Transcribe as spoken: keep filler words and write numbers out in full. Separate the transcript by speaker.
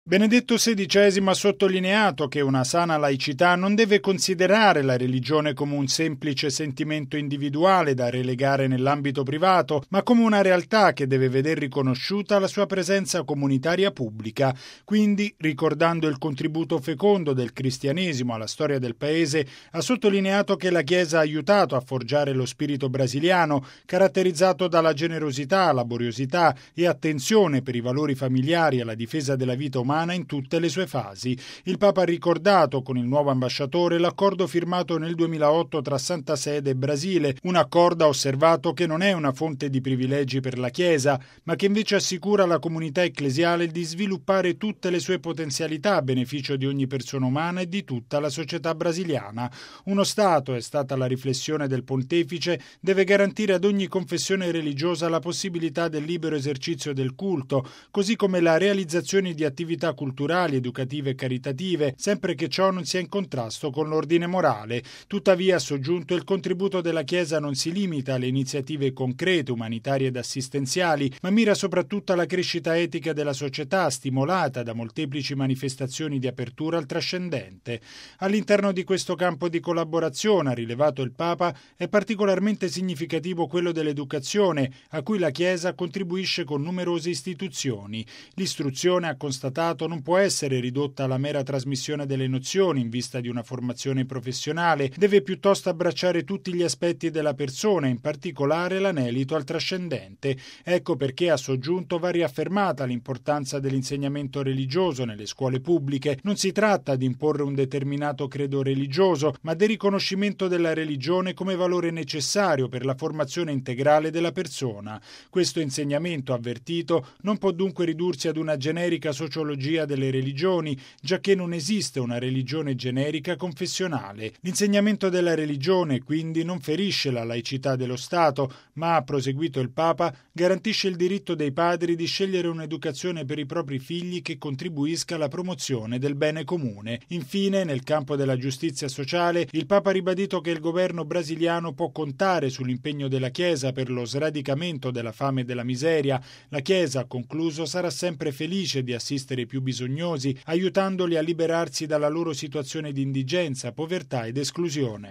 Speaker 1: Benedetto sedicesimo ha sottolineato che una sana laicità non deve considerare la religione come un semplice sentimento individuale da relegare nell'ambito privato, ma come una realtà che deve veder riconosciuta la sua presenza comunitaria pubblica. Quindi, ricordando il contributo fecondo del cristianesimo alla storia del paese, ha sottolineato che la Chiesa ha aiutato a forgiare lo spirito brasiliano, caratterizzato dalla generosità, laboriosità e attenzione per i valori familiari e alla difesa della vita umana in tutte le sue fasi. Il Papa ha ricordato con il nuovo ambasciatore l'accordo firmato nel duemilaotto tra Santa Sede e Brasile, un accordo, ha osservato, che non è una fonte di privilegi per la Chiesa, ma che invece assicura alla comunità ecclesiale di sviluppare tutte le sue potenzialità a beneficio di ogni persona umana e di tutta la società brasiliana. Uno Stato, è stata la riflessione del pontefice, deve garantire ad ogni confessione religiosa la possibilità del libero esercizio del culto, così come la realizzazione di attività culturali, educative e caritative, sempre che ciò non sia in contrasto con l'ordine morale. Tuttavia, ha soggiunto, il contributo della Chiesa non si limita alle iniziative concrete, umanitarie ed assistenziali, ma mira soprattutto alla crescita etica della società, stimolata da molteplici manifestazioni di apertura al trascendente. All'interno di questo campo di collaborazione, ha rilevato il Papa, è particolarmente significativo quello dell'educazione, a cui la Chiesa contribuisce con numerose istituzioni. L'istruzione, ha constatato, non può essere ridotta alla mera trasmissione delle nozioni in vista di una formazione professionale, deve piuttosto abbracciare tutti gli aspetti della persona, in particolare l'anelito al trascendente. Ecco perché, ha soggiunto, va riaffermata l'importanza dell'insegnamento religioso nelle scuole pubbliche. Non si tratta di imporre un determinato credo religioso, ma del riconoscimento della religione come valore necessario per la formazione integrale della persona. Questo insegnamento, avvertito, non può dunque ridursi ad una generica sociologia delle religioni, giacché non esiste una religione generica confessionale. L'insegnamento della religione, quindi, non ferisce la laicità dello Stato, ma, ha proseguito il Papa, garantisce il diritto dei padri di scegliere un'educazione per i propri figli che contribuisca alla promozione del bene comune. Infine, nel campo della giustizia sociale, il Papa ha ribadito che il governo brasiliano può contare sull'impegno della Chiesa per lo sradicamento della fame e della miseria. La Chiesa, ha concluso, sarà sempre felice di assistere i più bisognosi, aiutandoli a liberarsi dalla loro situazione di indigenza, povertà ed esclusione.